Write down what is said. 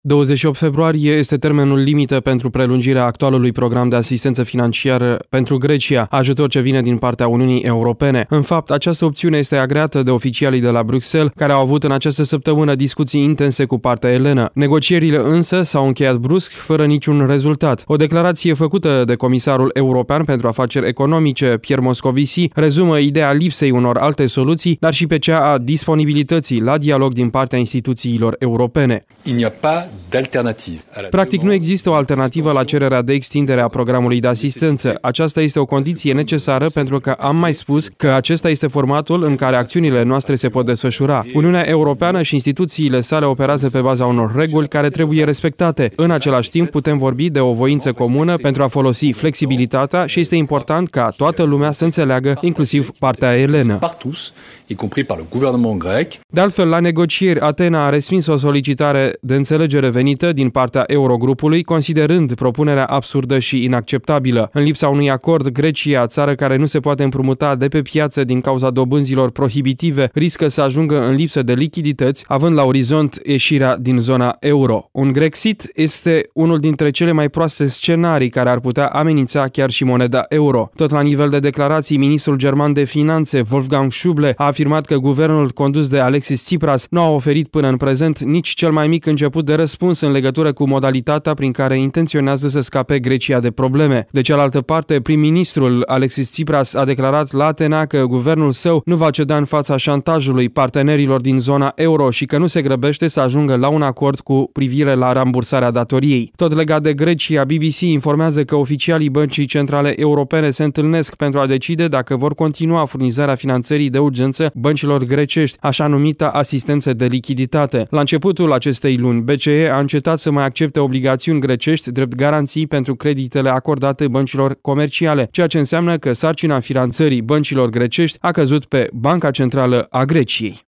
28 februarie este termenul limită pentru prelungirea actualului program de asistență financiară pentru Grecia, ajutor ce vine din partea Uniunii Europene. În fapt, această opțiune este agreată de oficialii de la Bruxelles, care au avut în această săptămână discuții intense cu partea elenă. Negocierile însă s-au încheiat brusc, fără niciun rezultat. O declarație făcută de comisarul european pentru afaceri economice, Pierre Moscovici, rezumă ideea lipsei unor alte soluții, dar și pe cea a disponibilității la dialog din partea instituțiilor europene. Practic nu există o alternativă la cererea de extindere a programului de asistență. Aceasta este o condiție necesară pentru că am mai spus că acesta este formatul în care acțiunile noastre se pot desfășura. Uniunea Europeană și instituțiile sale operează pe baza unor reguli care trebuie respectate. În același timp putem vorbi de o voință comună pentru a folosi flexibilitatea și este important ca toată lumea să înțeleagă, inclusiv partea elenă. De altfel, la negocieri, Atena a respins o solicitare de înțelegere venită din partea Eurogrupului, considerând propunerea absurdă și inacceptabilă. În lipsa unui acord, Grecia, țară care nu se poate împrumuta de pe piață din cauza dobânzilor prohibitive, riscă să ajungă în lipsă de lichidități, având la orizont ieșirea din zona euro. Un Grexit este unul dintre cele mai proaste scenarii care ar putea amenința chiar și moneda euro. Tot la nivel de declarații, ministrul german de finanțe, Wolfgang Schäuble, a afirmat că guvernul condus de Alexis Tsipras nu a oferit până în prezent nici cel mai mic început de răspuns în legătură cu modalitatea prin care intenționează să scape Grecia de probleme. De cealaltă parte, prim-ministrul Alexis Tsipras a declarat la Atena că guvernul său nu va ceda în fața șantajului partenerilor din zona euro și că nu se grăbește să ajungă la un acord cu privire la rambursarea datoriei. Tot legat de Grecia, BBC informează că oficialii Băncii Centrale Europene se întâlnesc pentru a decide dacă vor continua furnizarea finanțării de urgență băncilor grecești, așa numita asistență de lichiditate. La începutul acestei luni, BCE a încetat să mai accepte obligațiuni grecești drept garanții pentru creditele acordate băncilor comerciale, ceea ce înseamnă că sarcina finanțării băncilor grecești a căzut pe Banca Centrală a Greciei.